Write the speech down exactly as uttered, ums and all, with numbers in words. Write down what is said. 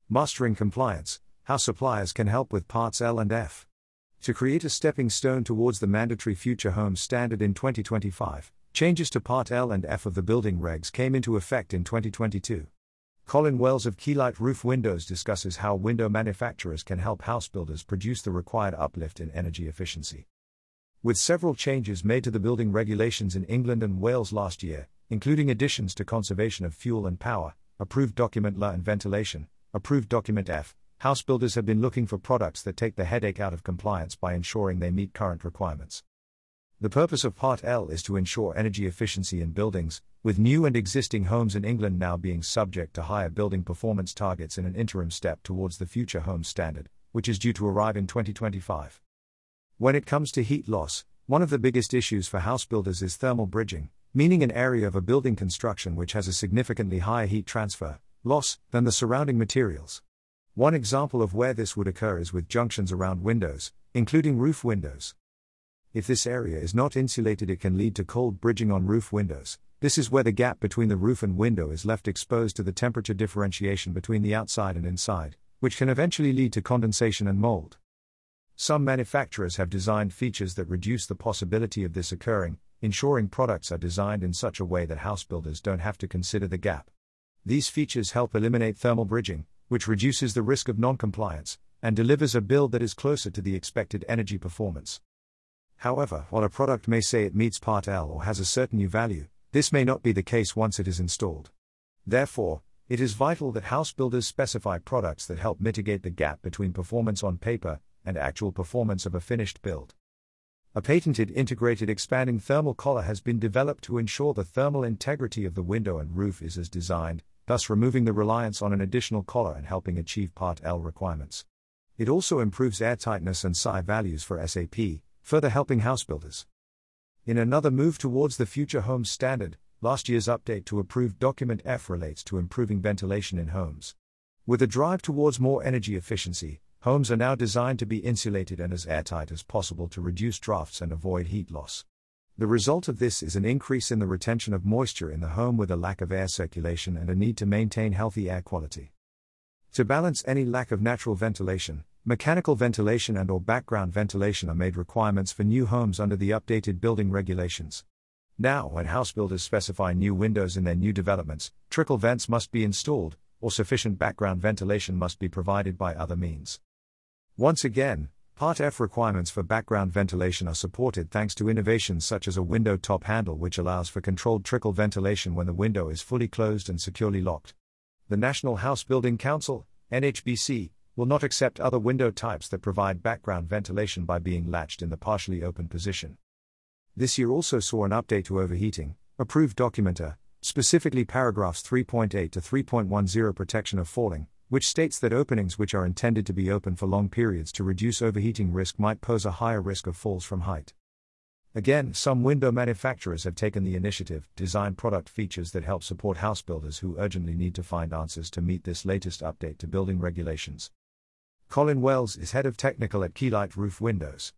Mastering compliance, how suppliers can help with Parts L and F. To create a stepping stone towards the mandatory Future Homes Standard in twenty twenty-five, changes to Part L and F of the building regs came into effect in twenty twenty-two. Colin Wells of Keylight Roof Windows discusses how window manufacturers can help house builders produce the required uplift in energy efficiency. With several changes made to the building regulations in England and Wales last year, including additions to conservation of fuel and power, approved document L and ventilation, approved document F, house builders have been looking for products that take the headache out of compliance by ensuring they meet current requirements. The purpose of Part L is to ensure energy efficiency in buildings, with new and existing homes in England now being subject to higher building performance targets in an interim step towards the Future Homes Standard, which is due to arrive in twenty twenty-five. When it comes to heat loss, one of the biggest issues for house builders is thermal bridging, meaning an area of a building construction which has a significantly higher heat transfer loss than the surrounding materials. One example of where this would occur is with junctions around windows, including roof windows. If this area is not insulated, it can lead to cold bridging on roof windows. This is where the gap between the roof and window is left exposed to the temperature differentiation between the outside and inside, which can eventually lead to condensation and mold. Some manufacturers have designed features that reduce the possibility of this occurring, ensuring products are designed in such a way that house builders don't have to consider the gap. These features help eliminate thermal bridging, which reduces the risk of non-compliance, and delivers a build that is closer to the expected energy performance. However, while a product may say it meets Part L or has a certain U value, this may not be the case once it is installed. Therefore, it is vital that house builders specify products that help mitigate the gap between performance on paper and actual performance of a finished build. A patented integrated expanding thermal collar has been developed to ensure the thermal integrity of the window and roof is as designed, thus removing the reliance on an additional collar and helping achieve Part L requirements. It also improves airtightness and S I values for S A P, further helping house builders. In another move towards the Future Homes Standard, last year's update to approved document F relates to improving ventilation in homes. With a drive towards more energy efficiency, homes are now designed to be insulated and as airtight as possible to reduce drafts and avoid heat loss. The result of this is an increase in the retention of moisture in the home with a lack of air circulation and a need to maintain healthy air quality. To balance any lack of natural ventilation, mechanical ventilation and/or background ventilation are made requirements for new homes under the updated building regulations. Now, when house builders specify new windows in their new developments, trickle vents must be installed, or sufficient background ventilation must be provided by other means. Once again, Part F requirements for background ventilation are supported thanks to innovations such as a window top handle which allows for controlled trickle ventilation when the window is fully closed and securely locked. The National House Building Council, N H B C, will not accept other window types that provide background ventilation by being latched in the partially open position. This year also saw an update to overheating, approved document A, specifically paragraphs three point eight to three point ten protection of falling, which states that openings which are intended to be open for long periods to reduce overheating risk might pose a higher risk of falls from height. Again, some window manufacturers have taken the initiative, designed product features that help support house builders who urgently need to find answers to meet this latest update to building regulations. Colin Wells is head of technical at Keylight Roof Windows.